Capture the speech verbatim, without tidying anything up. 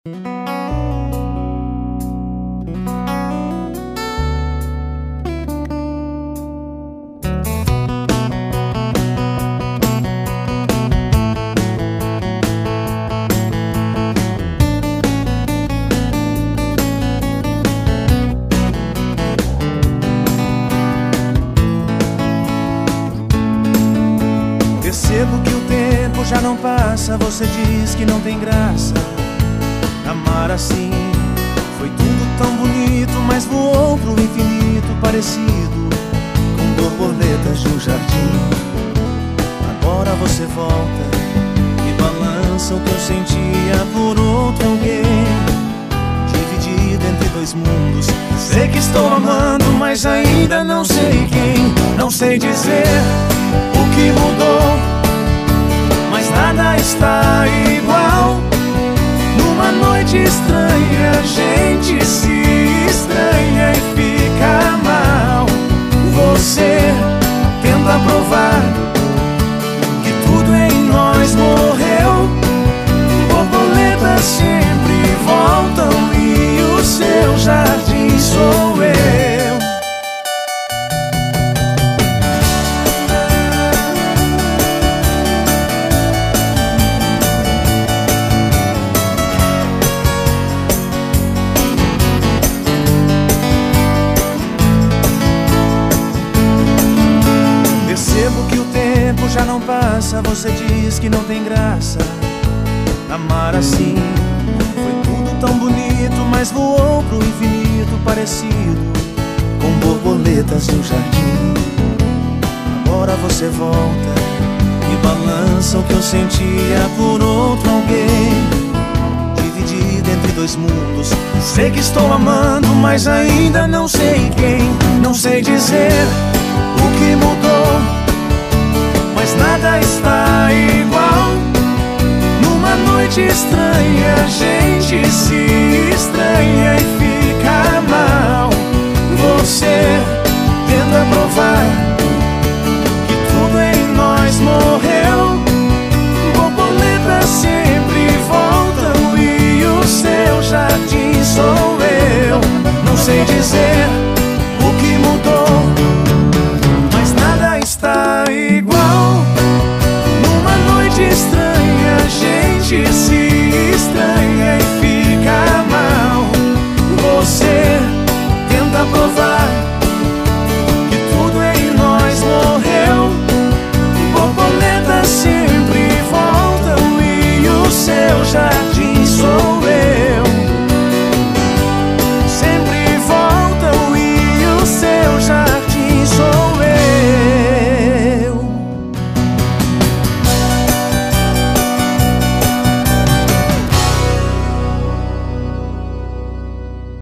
Percebo que o tempo já não passa. Você diz que não tem graça amar assim. Foi tudo tão bonito, mas voou pro infinito, parecido com borboletas de um jardim. Agora você volta e balança o que eu sentia por outro alguém, dividido entre dois mundos. Sei que estou amando, mas ainda não sei quem. Não sei dizer o que mudou, mas nada está igual. Numa noite estranha a gente se estranha e fica mal. Você tenta provar que tudo em nós morreu. Borboletas sempre voltam e o seu jardim sou eu. Já não passa, você diz que não tem graça amar assim. Foi tudo tão bonito, mas voou pro infinito, parecido com borboletas de um jardim. Agora você volta e balança o que eu sentia por outro alguém, dividido entre dois mundos. Sei que estou amando, mas ainda não sei quem. Não sei dizer o que mudou, mas nada está igual. Numa noite estranha a gente se